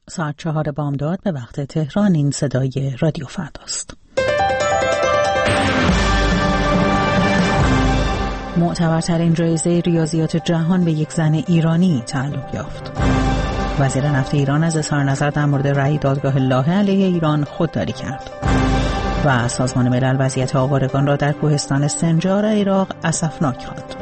ساعت 4 بامداد به وقت تهران. این صدای رادیو فرداست. معتبرترین جایزه ریاضیات جهان به یک زن ایرانی تعلق یافت. وزیر نفت ایران از اظهار نظر در مورد رأی دادگاه لاهه علیه ایران خودداری کرد. و سازمان ملل وضعیت آوارگان را در کوهستان سنجار عراق اسفناک خواند.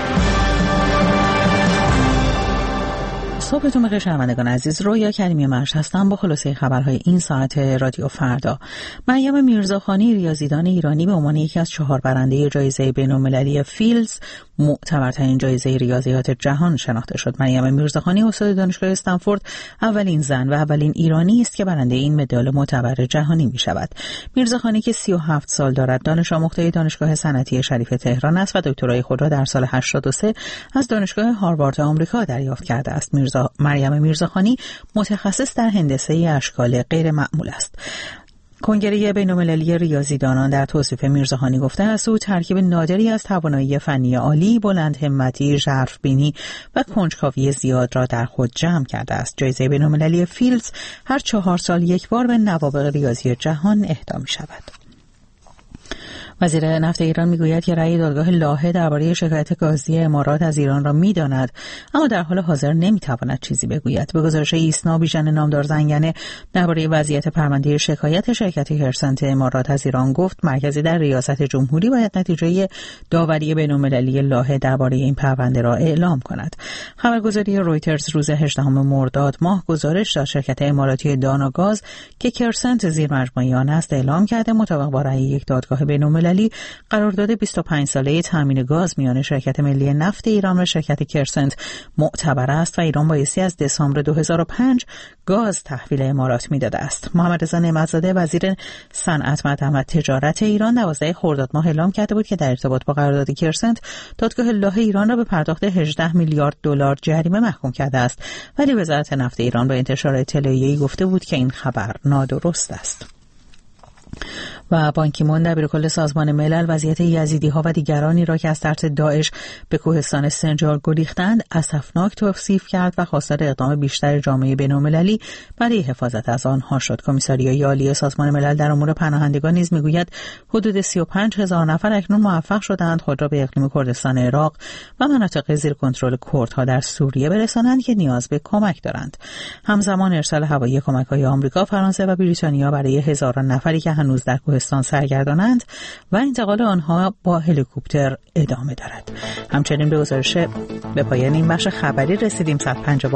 صبحتون بخیر شنوندگان عزیز، رویا کریمی مرش هستم با خلاصه خبرهای این ساعت رادیو فردا. مریم میرزاخانی ریاضیدان ایرانی به عنوان یکی از 4 برنده جایزه بین‌المللی فیلدز، معتبرترین جایزه ریاضیات جهان شناخته شد. مریم میرزاخانی استاد دانشگاه استنفورد اولین زن و اولین ایرانی است که برنده این مدال معتبر جهانی می شود. میرزاخانی که 37 سال دارد دانش آموخته دانشگاه صنعتی شریف تهران است و دکترای خود را در سال 83 از دانشگاه هاروارد آمریکا دریافت کرده است. مریم میرزاخانی متخصص در هندسه اشکال غیر معمول است. کنگره بین‌المللی ریاضیدانان در توصیف میرزاخانی گفته است او ترکیب نادری از توانایی فنی عالی، بلند همتی، ژرف‌بینی و کنجکاوی زیاد را در خود جمع کرده است. جایزه بین‌المللی فیلدز هر 4 سال یک بار به نوابغ ریاضی جهان اهدا می‌شود. وزیر نفت ایران میگوید که رأی دادگاه لاهه درباره شکایت گازی امارات از ایران را میداند، اما در حال حاضر نمیتواند چیزی بگوید. به گزارش ایسنا بیژن نامدار زنگنه درباره وضعیت پرونده شکایت شرکت کرسنت امارات از ایران گفت مرکزی در ریاست جمهوری باید نتیجه داوری بین‌المللی لاهه درباره این پرونده را اعلام کند. خبرگزاری رویترز روز 18 مرداد ماه گزارش داد شرکت اماراتی داناگاز که کرسنت زیرمجموعه آن است اعلام کرده مطابق با رأی یک دادگاه بین‌المللی قرارداد 25 ساله تامین گاز میان شرکت ملی نفت ایران و شرکت کرسنت معتبر است و ایران بایستی از دسامبر 2005 گاز تحویل امارات میداده است. محمد رضا نعمت‌زاده وزیر صنعت، معدن و تجارت ایران 12 خرداد ماه اعلام کرده بود که در ارتباط با قرارداد کرسنت دادگاه لاهه ایران را به پرداخت 18 میلیارد دلار جریمه محکوم کرده است، ولی وزارت نفت ایران با انتشار اطلاعیه‌ای گفته بود که این خبر نادرست است. و بان کی مون دبیرکل سازمان ملل وضعیت یزیدی‌ها و دیگرانی را که از ترس داعش به کوهستان سنجار گریختند اسفناک توصیف کرد و خواستار اقدام بیشتر جامعه بین‌المللی برای حفاظت از آنها شد. کمیساریای عالی سازمان ملل در امور پناهندگان نیز میگوید حدود 35,000 نفر اکنون موفق شدند خود را به اقلیم کردستان عراق و مناطق زیر کنترل کردها در سوریه برسانند که نیاز به کمک دارند. همزمان ارسال هوایی کمک‌های آمریکا، فرانسه و بریتانیا برای هزاران نفری که هنوز در کوهستان سرگردانند و انتقال آنها با هلیکوپتر ادامه دارد. همچنین به گزارش به پایان این بخش خبری رسیدیم. 150